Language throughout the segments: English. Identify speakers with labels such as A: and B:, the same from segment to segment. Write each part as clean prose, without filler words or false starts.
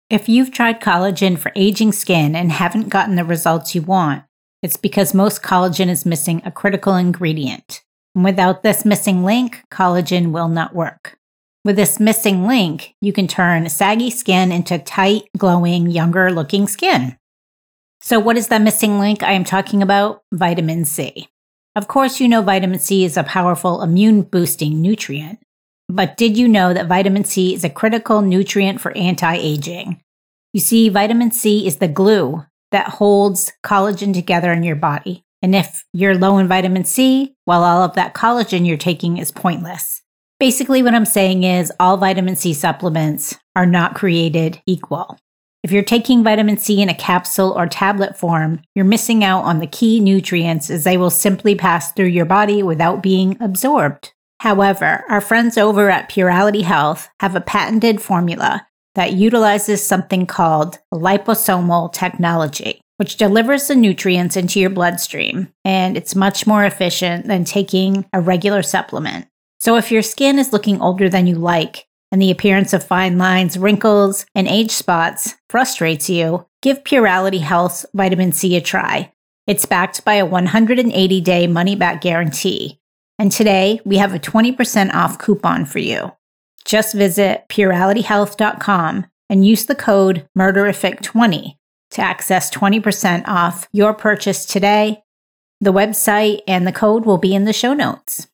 A: If you've tried collagen for aging skin and haven't gotten the results you want, it's because most collagen is missing a critical ingredient. And without this missing link, collagen will not work. With this missing link, you can turn saggy skin into tight, glowing, younger-looking skin. So what is that missing link I am talking about? Vitamin C. Of course, you know vitamin C is a powerful immune-boosting nutrient. But did you know that vitamin C is a critical nutrient for anti-aging? You see, vitamin C is the glue that holds collagen together in your body. And if you're low in vitamin C, well, all of that collagen you're taking is pointless. Basically, what I'm saying is all vitamin C supplements are not created equal. If you're taking vitamin C in a capsule or tablet form, you're missing out on the key nutrients as they will simply pass through your body without being absorbed. However, our friends over at Purality Health have a patented formula that utilizes something called liposomal technology, which delivers the nutrients into your bloodstream, and it's much more efficient than taking a regular supplement. So if your skin is looking older than you like, and the appearance of fine lines, wrinkles, and age spots frustrates you, give Purality Health's vitamin C a try. It's backed by a 180-day money-back guarantee. And today, we have a 20% off coupon for you. Just visit PuralityHealth.com and use the code MURDERIFIC20 to access 20% off your purchase today. The website and the code will be in the show notes.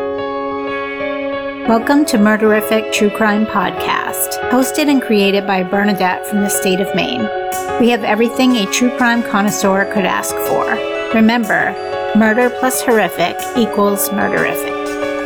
A: Welcome to Murderific True Crime Podcast, hosted and created by Bernadette from the state of Maine. We have everything a true crime connoisseur could ask for. Remember, murder plus horrific equals murderific.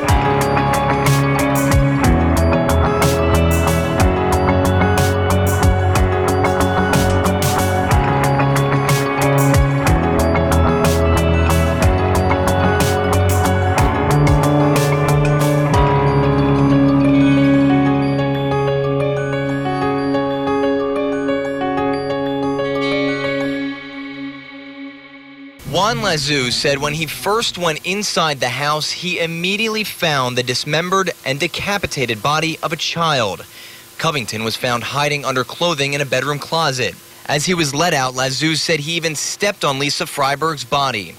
B: Juan Lazu said when he first went inside the house, he immediately found the dismembered and decapitated body of a child. Covington was found hiding under clothing in a bedroom closet. As he was let out, Lazu said he even stepped on Lisa Freiberg's body.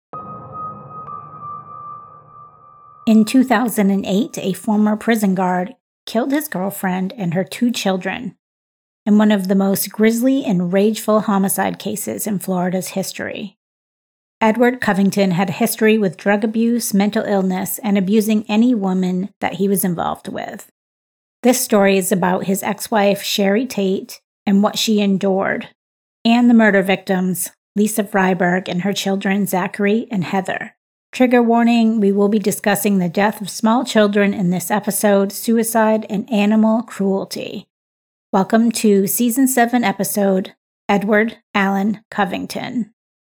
A: In 2008, a former prison guard killed his girlfriend and her 2 children in one of the most grisly and rageful homicide cases in Florida's history. Edward Covington had a history with drug abuse, mental illness, and abusing any woman that he was involved with. This story is about his ex-wife, Sherry Tate, and what she endured, and the murder victims, Lisa Freiberg and her children, Zachary and Heather. Trigger warning, we will be discussing the death of small children in this episode, suicide, and animal cruelty. Welcome to Season 7 episode, Edward Allen Covington.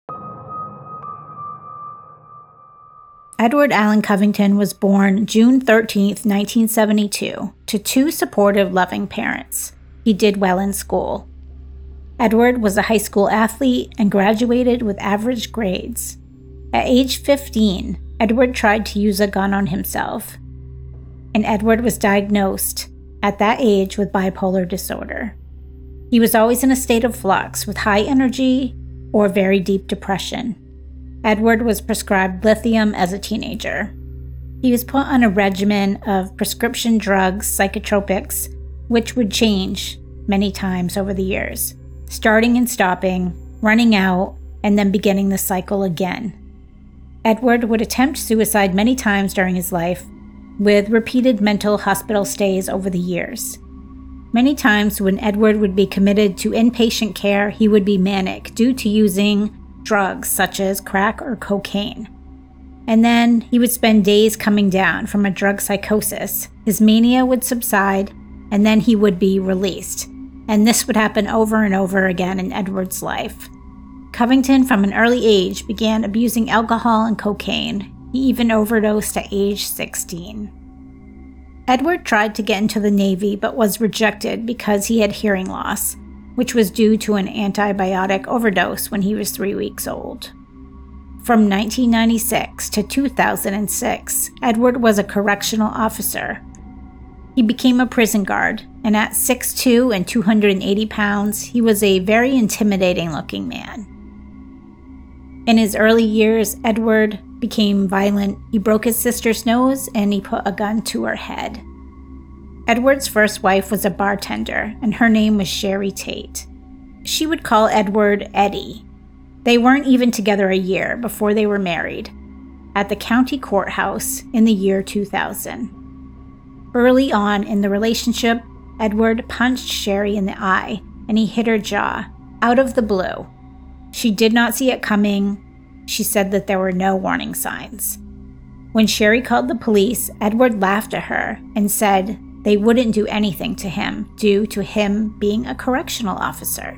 A: Edward Allen Covington was born June 13, 1972, to 2 supportive, loving parents. He did well in school. Edward was a high school athlete and graduated with average grades. At age 15, Edward tried to use a gun on himself, and Edward was diagnosed at that age with bipolar disorder. He was always in a state of flux with high energy or very deep depression. Edward was prescribed lithium as a teenager. He was put on a regimen of prescription drugs, psychotropics, which would change many times over the years, starting and stopping, running out, and then beginning the cycle again. Edward would attempt suicide many times during his life, with repeated mental hospital stays over the years. Many times when Edward would be committed to inpatient care, he would be manic due to using drugs such as crack or cocaine. And then he would spend days coming down from a drug psychosis. His mania would subside, and then he would be released. And this would happen over and over again in Edward's life. Covington, from an early age, began abusing alcohol and cocaine. He even overdosed at age 16. Edward tried to get into the Navy but was rejected because he had hearing loss, which was due to an antibiotic overdose when he was 3 weeks old. From 1996 to 2006, Edward was a correctional officer. He became a prison guard and at 6'2" and 280 pounds, he was a very intimidating-looking man. In his early years, Edward became violent. He broke his sister's nose and he put a gun to her head. Edward's first wife was a bartender, and her name was Sherry Tate. She would call Edward Eddie. They weren't even together a year before they were married, at the county courthouse in the year 2000. Early on in the relationship, Edward punched Sherry in the eye, and he hit her jaw, out of the blue. She did not see it coming. She said that there were no warning signs. When Sherry called the police, Edward laughed at her and said they wouldn't do anything to him due to him being a correctional officer.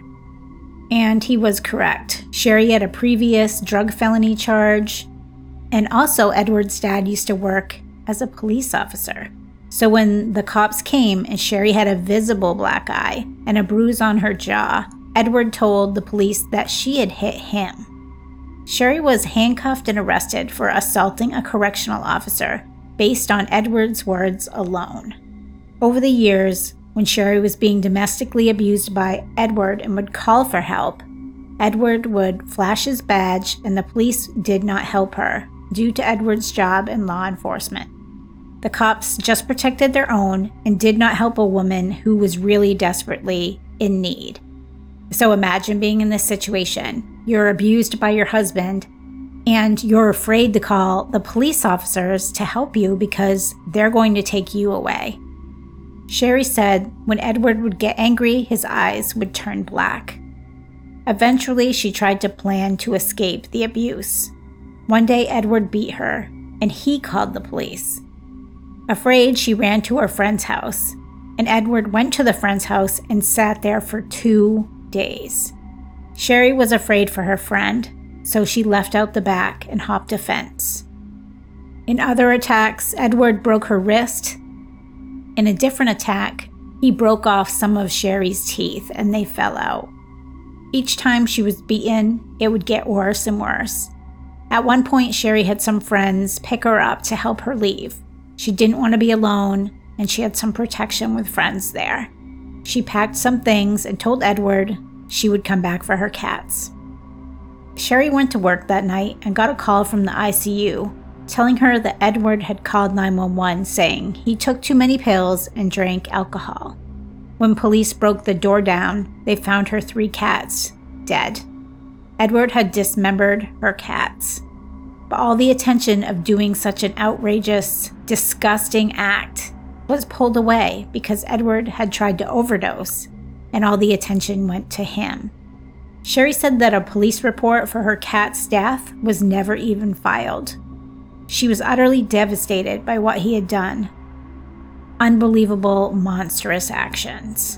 A: And he was correct. Sherry had a previous drug felony charge, and also Edward's dad used to work as a police officer. So when the cops came and Sherry had a visible black eye and a bruise on her jaw, Edward told the police that she had hit him. Sherry was handcuffed and arrested for assaulting a correctional officer based on Edward's words alone. Over the years, when Sherry was being domestically abused by Edward and would call for help, Edward would flash his badge and the police did not help her due to Edward's job in law enforcement. The cops just protected their own and did not help a woman who was really desperately in need. So imagine being in this situation. You're abused by your husband, and you're afraid to call the police officers to help you because they're going to take you away. Sherry said when Edward would get angry, his eyes would turn black. Eventually, she tried to plan to escape the abuse. One day, Edward beat her, and he called the police. Afraid, she ran to her friend's house, and Edward went to the friend's house and sat there for 2 days. Sherry was afraid for her friend, so she left out the back and hopped a fence. In other attacks, Edward broke her wrist. In a different attack, he broke off some of Sherry's teeth and they fell out. Each time she was beaten, it would get worse and worse. At one point, Sherry had some friends pick her up to help her leave. She didn't want to be alone, and she had some protection with friends there. She packed some things and told Edward she would come back for her cats. Sherry went to work that night and got a call from the ICU telling her that Edward had called 911 saying he took too many pills and drank alcohol. When police broke the door down, they found her 3 cats dead. Edward had dismembered her cats. But all the attention of doing such an outrageous, disgusting act was pulled away because Edward had tried to overdose, and all the attention went to him. Sherry said that a police report for her cat's death was never even filed. She was utterly devastated by what he had done. Unbelievable, monstrous actions.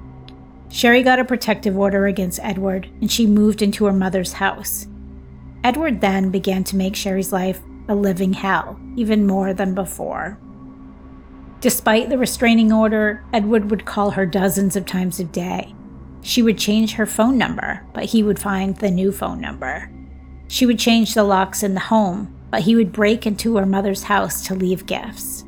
A: Sherry got a protective order against Edward, and she moved into her mother's house. Edward then began to make Sherry's life a living hell, even more than before. Despite the restraining order, Edward would call her dozens of times a day. She would change her phone number, but he would find the new phone number. She would change the locks in the home, but he would break into her mother's house to leave gifts.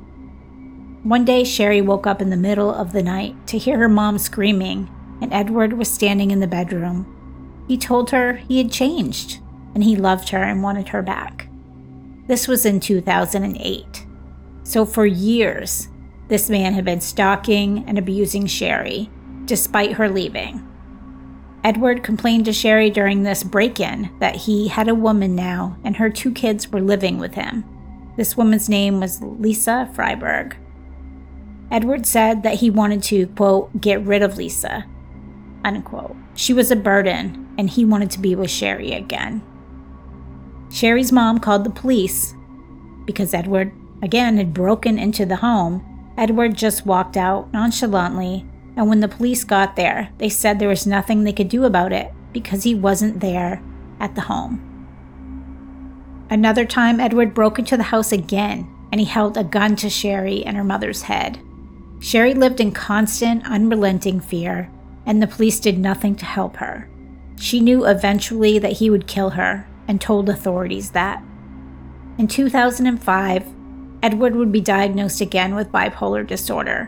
A: One day, Sherry woke up in the middle of the night to hear her mom screaming, and Edward was standing in the bedroom. He told her he had changed, and he loved her and wanted her back. This was in 2008. So for years, this man had been stalking and abusing Sherry, despite her leaving. Edward complained to Sherry during this break-in that he had a woman now and her 2 kids were living with him. This woman's name was Lisa Freiberg. Edward said that he wanted to, quote, get rid of Lisa, unquote. She was a burden, and he wanted to be with Sherry again. Sherry's mom called the police because Edward, again, had broken into the home. Edward just walked out nonchalantly, and when the police got there, they said there was nothing they could do about it because he wasn't there at the home. Another time, Edward broke into the house again, and he held a gun to Sherry and her mother's head. Sherry lived in constant, unrelenting fear, and the police did nothing to help her. She knew eventually that he would kill her and told authorities that. In 2005, Edward would be diagnosed again with bipolar disorder.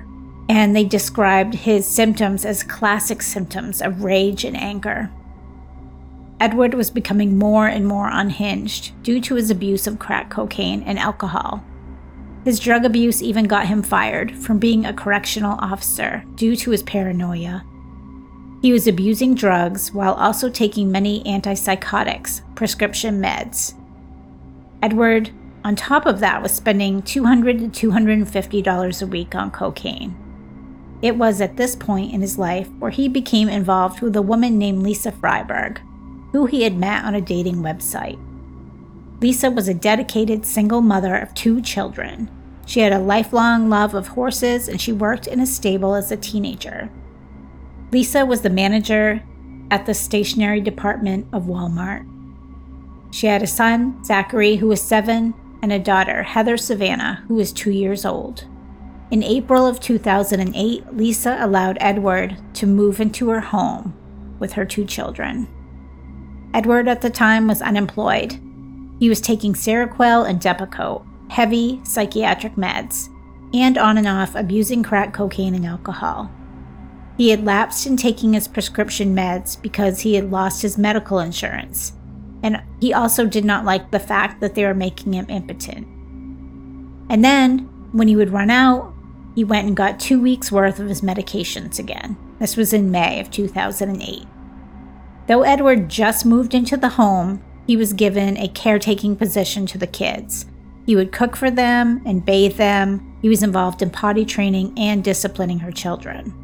A: and they described his symptoms as classic symptoms of rage and anger. Edward was becoming more and more unhinged due to his abuse of crack cocaine and alcohol. His drug abuse even got him fired from being a correctional officer due to his paranoia. He was abusing drugs while also taking many antipsychotics, prescription meds. Edward, on top of that, was spending $200 to $250 a week on cocaine. It was at this point in his life where he became involved with a woman named Lisa Freiberg, who he had met on a dating website. Lisa was a dedicated single mother of 2 children. She had a lifelong love of horses and she worked in a stable as a teenager. Lisa was the manager at the stationery department of Walmart. She had a son, Zachary, who was 7, and a daughter, Heather Savannah, who was 2 years old. In April of 2008, Lisa allowed Edward to move into her home with her 2 children. Edward at the time was unemployed. He was taking Seroquel and Depakote, heavy psychiatric meds, and on and off abusing crack cocaine and alcohol. He had lapsed in taking his prescription meds because he had lost his medical insurance, and he also did not like the fact that they were making him impotent. And then, when he would run out, he went and got 2 weeks' worth of his medications again. This was in May of 2008. Though Edward just moved into the home, he was given a caretaking position to the kids. He would cook for them and bathe them. He was involved in potty training and disciplining her children.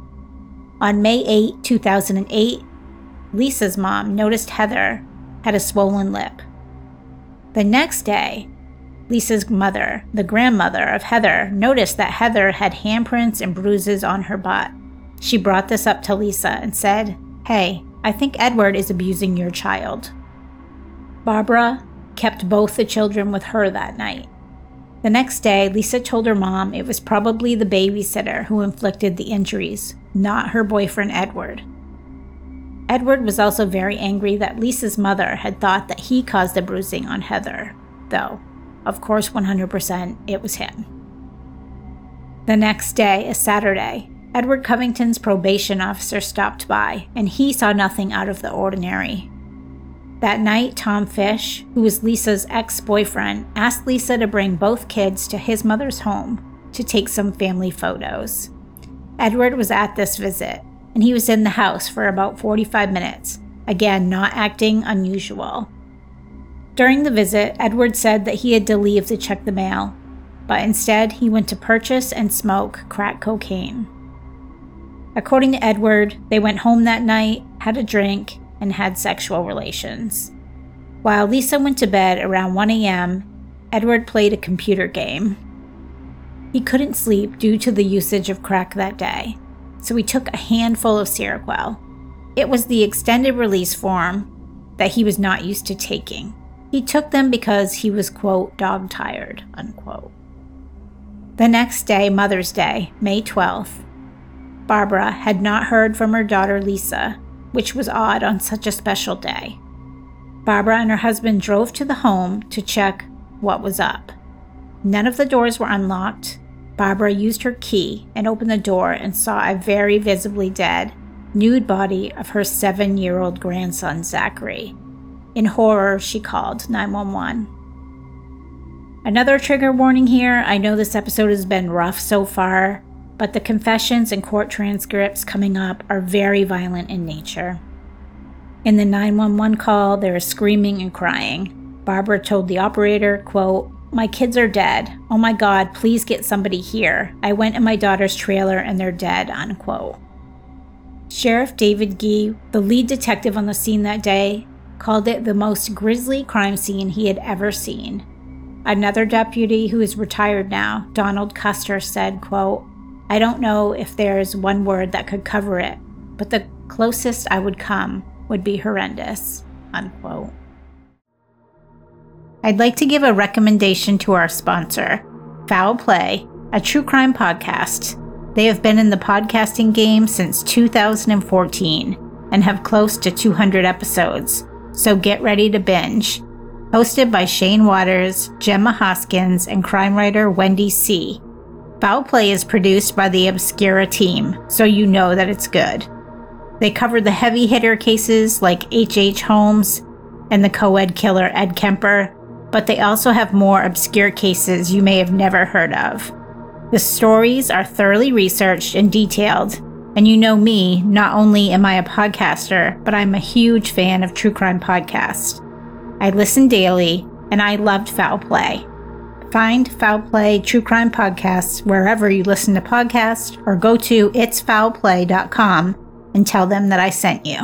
A: On May 8, 2008, Lisa's mom noticed Heather had a swollen lip. The next day, Lisa's mother, the grandmother of Heather, noticed that Heather had handprints and bruises on her butt. She brought this up to Lisa and said, "Hey, I think Edward is abusing your child." Barbara kept both the children with her that night. The next day, Lisa told her mom it was probably the babysitter who inflicted the injuries, not her boyfriend Edward. Edward was also very angry that Lisa's mother had thought that he caused the bruising on Heather, though, of course, 100% it was him. The next day, a Saturday, Edward Covington's probation officer stopped by, and he saw nothing out of the ordinary. That night, Tom Fish, who was Lisa's ex-boyfriend, asked Lisa to bring both kids to his mother's home to take some family photos. Edward was at this visit, and he was in the house for about 45 minutes, again not acting unusual. During the visit, Edward said that he had to leave to check the mail, but instead he went to purchase and smoke crack cocaine. According to Edward, they went home that night, had a drink, and had sexual relations. While Lisa went to bed around 1 a.m., Edward played a computer game. He couldn't sleep due to the usage of crack that day, so he took a handful of Seroquel. It was the extended release form that he was not used to taking. He took them because he was, quote, dog-tired, unquote. The next day, Mother's Day, May 12th, Barbara had not heard from her daughter Lisa, which was odd on such a special day. Barbara and her husband drove to the home to check what was up. None of the doors were unlocked. Barbara used her key and opened the door and saw a very visibly dead, nude body of her 7-year-old grandson, Zachary. In horror, she called 911. Another trigger warning here. I know this episode has been rough so far, but the confessions and court transcripts coming up are very violent in nature. In the 911 call, there is screaming and crying. Barbara told the operator, quote, "My kids are dead. Oh my God, please get somebody here. I went in my daughter's trailer and they're dead," unquote. Sheriff David Gee, the lead detective on the scene that day, called it the most grisly crime scene he had ever seen. Another deputy who is retired now, Donald Custer, said, quote, "I don't know if there's one word that could cover it, but the closest I would come would be horrendous," unquote. I'd like to give a recommendation to our sponsor, Foul Play, a true crime podcast. They have been in the podcasting game since 2014 and have close to 200 episodes, so get ready to binge. Hosted by Shane Waters, Gemma Hoskins, and crime writer Wendy C. Foul Play is produced by the Obscura team, so you know that it's good. They cover the heavy hitter cases like H.H. Holmes and the co-ed killer Ed Kemper, but they also have more obscure cases you may have never heard of. The stories are thoroughly researched and detailed, and you know me, not only am I a podcaster, but I'm a huge fan of true crime podcasts. I listen daily, and I loved Foul Play. Find Foul Play True Crime Podcasts wherever you listen to podcasts, or go to itsfoulplay.com and tell them that I sent you.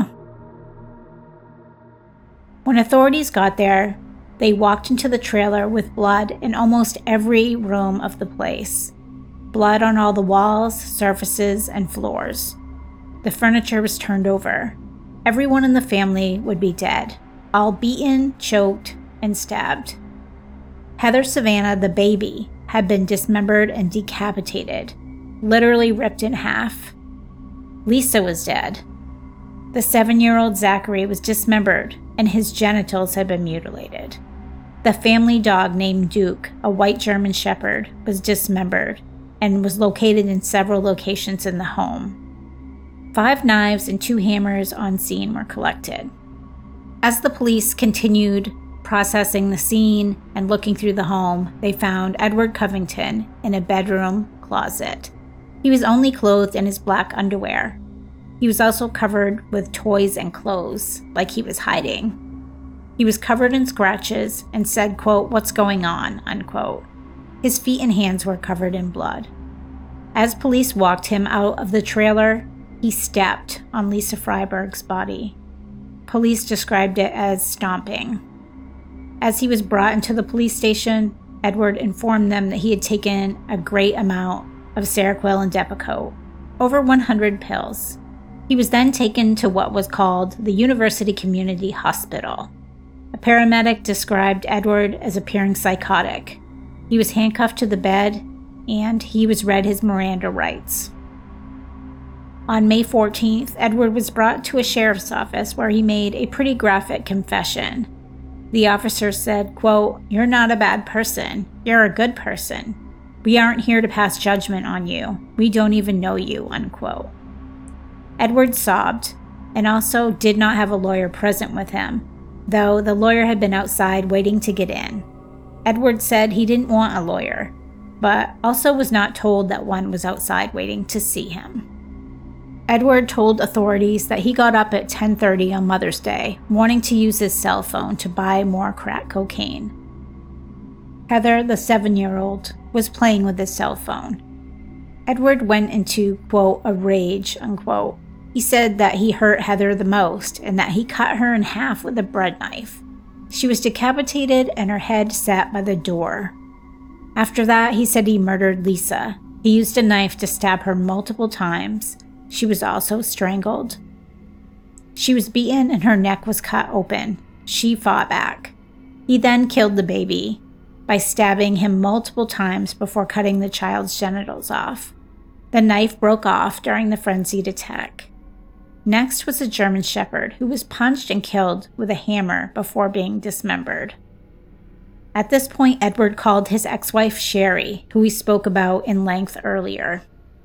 A: When authorities got there, they walked into the trailer with blood in almost every room of the place. Blood on all the walls, surfaces, and floors. The furniture was turned over. Everyone in the family would be dead, all beaten, choked, and stabbed. Heather Savannah, the baby, had been dismembered and decapitated, literally ripped in half. Lisa was dead. The 7-year-old Zachary was dismembered, and his genitals had been mutilated. The family dog named Duke, a white German shepherd, was dismembered and was located in several locations in the home. 5 knives and 2 hammers on scene were collected. As the police continued processing the scene and looking through the home, they found Edward Covington in a bedroom closet. He was only clothed in his black underwear. He was also covered with toys and clothes, like he was hiding. He was covered in scratches and said, quote, "What's going on?" unquote. His feet and hands were covered in blood. As police walked him out of the trailer, he stepped on Lisa Freiberg's body. Police described it as stomping. As he was brought into the police station, Edward informed them that he had taken a great amount of Seroquel and Depakote, over 100 pills. He was then taken to what was called the University Community Hospital. A paramedic described Edward as appearing psychotic. He was handcuffed to the bed, and he was read his Miranda rights. On May 14th, Edward was brought to a sheriff's office where he made a pretty graphic confession. The officer said, quote, "You're not a bad person. You're a good person. We aren't here to pass judgment on you. We don't even know you," unquote. Edward sobbed and also did not have a lawyer present with him, though the lawyer had been outside waiting to get in. Edward said he didn't want a lawyer, but also was not told that one was outside waiting to see him. Edward told authorities that he got up at 10:30 on Mother's Day, wanting to use his cell phone to buy more crack cocaine. Heather, the 7-year-old, was playing with his cell phone. Edward went into, quote, a rage, unquote. He said that he hurt Heather the most and that he cut her in half with a bread knife. She was decapitated and her head sat by the door. After that, he said he murdered Lisa. He used a knife to stab her multiple times. She was also strangled. She was beaten and her neck was cut open. She fought back. He then killed the baby by stabbing him multiple times before cutting the child's genitals off. The knife broke off during the frenzied attack. Next was a German shepherd who was punched and killed with a hammer before being dismembered. At this point, Edward called his ex-wife Sherry, who we spoke about in length earlier.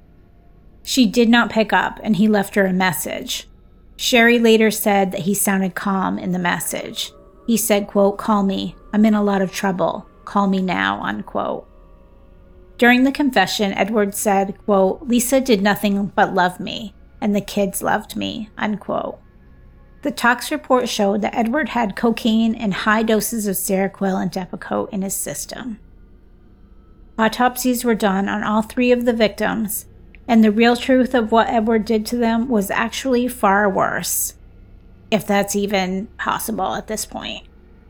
A: She did not pick up, and he left her a message. Sherry later said that he sounded calm in the message. He said, quote, "Call me. I'm in a lot of trouble. Call me now," unquote. During the confession, Edward said, quote, "Lisa did nothing but love me, and the kids loved me," unquote. The tox report showed that Edward had cocaine and high doses of Seroquel and Depakote in his system. Autopsies were done on all 3 of the victims, and the real truth of what Edward did to them was actually far worse, if that's even possible at this point.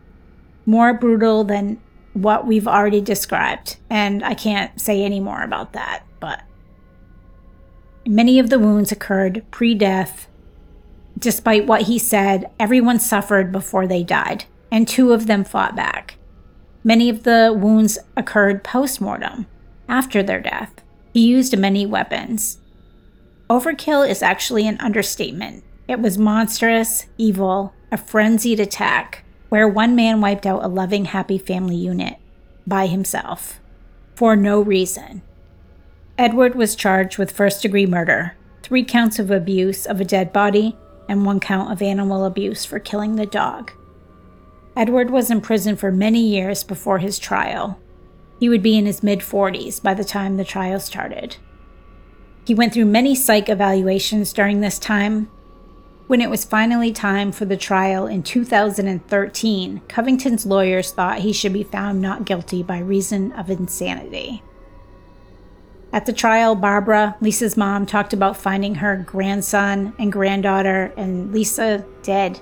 A: More brutal than what we've already described, and I can't say any more about that, but many of the wounds occurred pre-death. Despite what he said, everyone suffered before they died, and 2 of them fought back. Many of the wounds occurred post-mortem, after their death. He used many weapons. Overkill is actually an understatement. It was monstrous, evil, a frenzied attack where one man wiped out a loving, happy family unit by himself for no reason. Edward was charged with first-degree murder, 3 counts of abuse of a dead body, and 1 count of animal abuse for killing the dog. Edward was in prison for many years before his trial. He would be in his mid-40s by the time the trial started. He went through many psych evaluations during this time. When it was finally time for the trial in 2013, Covington's lawyers thought he should be found not guilty by reason of insanity. At the trial, Barbara, Lisa's mom, talked about finding her grandson and granddaughter and Lisa dead.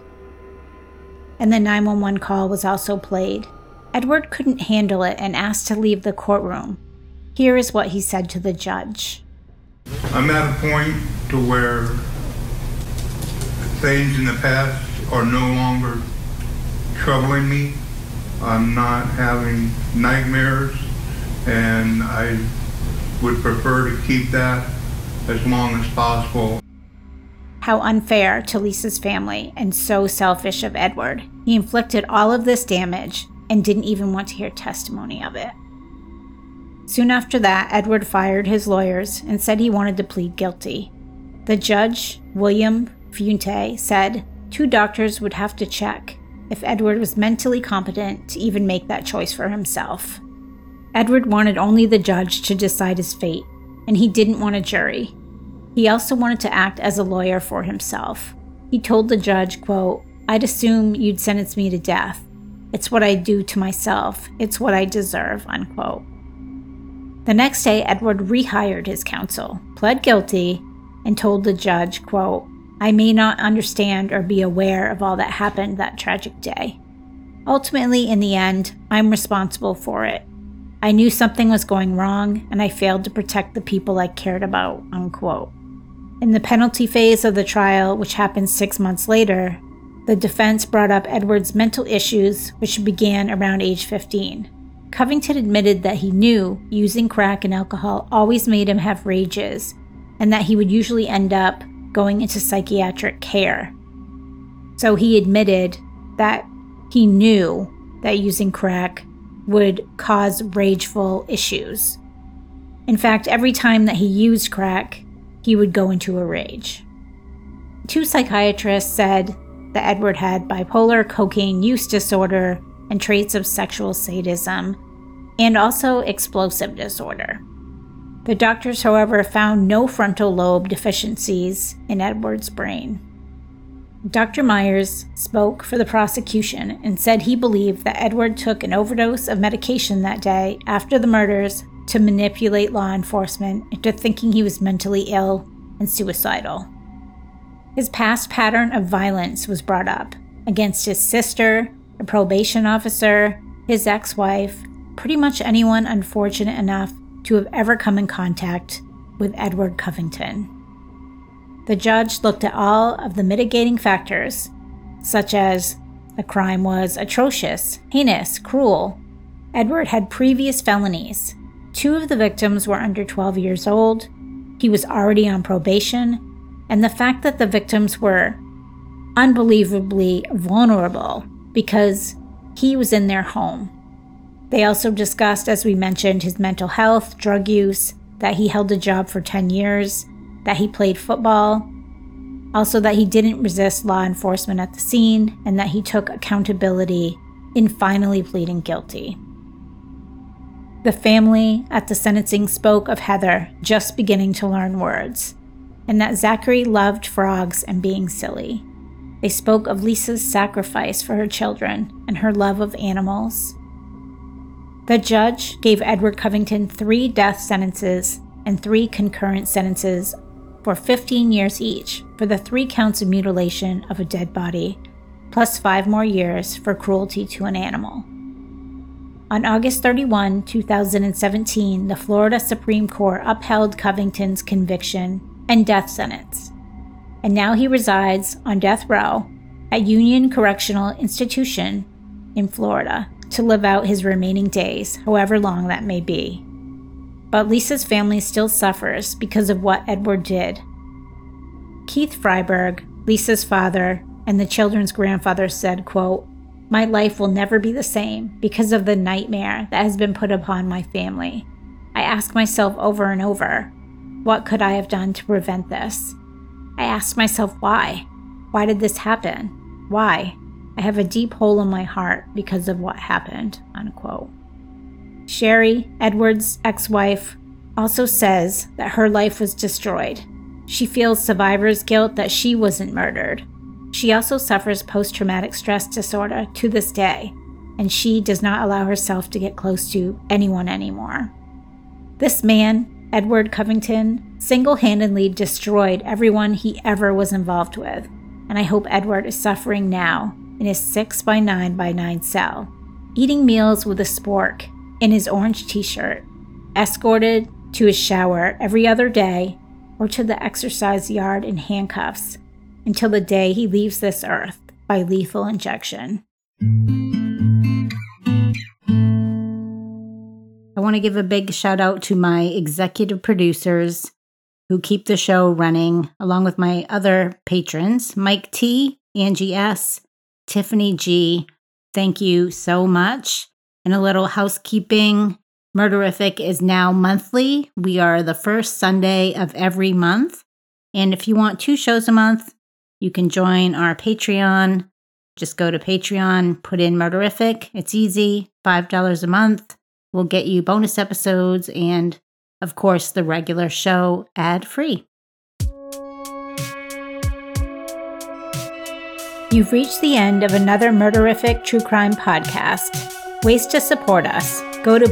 A: And the 911 call was also played. Edward couldn't handle it and asked to leave the courtroom. Here is what he said to the judge.
C: I'm at a point to where things in the past are no longer troubling me. I'm not having nightmares, and I would prefer to keep that as long as possible.
A: How unfair to Lisa's family and so selfish of Edward. He inflicted all of this damage and didn't even want to hear testimony of it. Soon after that, Edward fired his lawyers and said he wanted to plead guilty. The judge, William Fuente, said 2 doctors would have to check if Edward was mentally competent to even make that choice for himself. Edward wanted only the judge to decide his fate, and he didn't want a jury. He also wanted to act as a lawyer for himself. He told the judge, quote, "I'd assume you'd sentence me to death. It's what I do to myself. It's what I deserve," unquote. The next day, Edward rehired his counsel, pled guilty, and told the judge, quote, "I may not understand or be aware of all that happened that tragic day. Ultimately, in the end, I'm responsible for it. I knew something was going wrong, and I failed to protect the people I cared about," unquote. In the penalty phase of the trial, which happened 6 months later, the defense brought up Edward's mental issues, which began around age 15. Covington admitted that he knew using crack and alcohol always made him have rages, and that he would usually end up going into psychiatric care. So he admitted that he knew that using crack would cause rageful issues. In fact, every time that he used crack, he would go into a rage. 2 psychiatrists said that Edward had bipolar cocaine use disorder and traits of sexual sadism, and also explosive disorder. The doctors, however, found no frontal lobe deficiencies in Edward's brain. Dr. Myers spoke for the prosecution and said he believed that Edward took an overdose of medication that day after the murders to manipulate law enforcement into thinking he was mentally ill and suicidal. His past pattern of violence was brought up against his sister, a probation officer, his ex-wife, pretty much anyone unfortunate enough to have ever come in contact with Edward Covington. The judge looked at all of the mitigating factors, such as the crime was atrocious, heinous, cruel. Edward had previous felonies. 2 of the victims were under 12 years old. He was already on probation, and the fact that the victims were unbelievably vulnerable because he was in their home. They also discussed, as we mentioned, his mental health, drug use, that he held a job for 10 years, that he played football, also that he didn't resist law enforcement at the scene, and that he took accountability in finally pleading guilty. The family at the sentencing spoke of Heather just beginning to learn words, and that Zachary loved frogs and being silly. They spoke of Lisa's sacrifice for her children and her love of animals. The judge gave Edward Covington 3 death sentences and 3 concurrent sentences for 15 years each for the 3 counts of mutilation of a dead body, plus 5 more years for cruelty to an animal. On August 31, 2017, the Florida Supreme Court upheld Covington's conviction and death sentence, and now he resides on death row at Union Correctional Institution in Florida to live out his remaining days, however long that may be. But Lisa's family still suffers because of what Edward did. Keith Freiberg, Lisa's father, and the children's grandfather said, quote, "My life will never be the same because of the nightmare that has been put upon my family. I ask myself over and over, what could I have done to prevent this? I ask myself why. Why did this happen? Why? I have a deep hole in my heart because of what happened, unquote. Sherry, Edward's ex-wife, also says that her life was destroyed. She feels survivor's guilt that she wasn't murdered. She also suffers post-traumatic stress disorder to this day, and she does not allow herself to get close to anyone anymore. This man, Edward Covington, single-handedly destroyed everyone he ever was involved with, and I hope Edward is suffering now in his 6x9x9 cell, eating meals with a spork in his orange t-shirt, escorted to his shower every other day or to the exercise yard in handcuffs until the day he leaves this earth by lethal injection. I want to give a big shout out to my executive producers who keep the show running, along with my other patrons, Mike T, Angie S, Tiffany G. Thank you so much. And a little housekeeping. Murderific is now monthly. We are the first Sunday of every month. And if you want 2 shows a month, you can join our Patreon. Just go to Patreon, put in Murderific. It's easy, $5 a month. We'll get you bonus episodes and, of course, the regular show ad-free. You've reached the end of another Murderific True Crime podcast. Ways to support us. Go to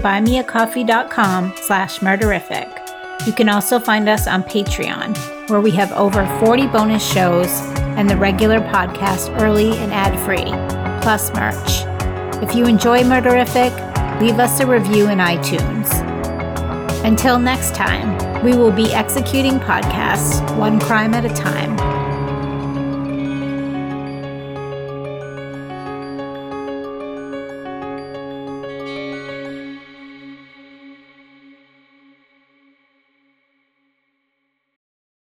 A: buymeacoffee.com/murderific. You can also find us on Patreon, where we have over 40 bonus shows and the regular podcast early and ad-free, plus merch. If you enjoy Murderific, leave us a review in iTunes. Until next time, we will be executing podcasts one crime at a time.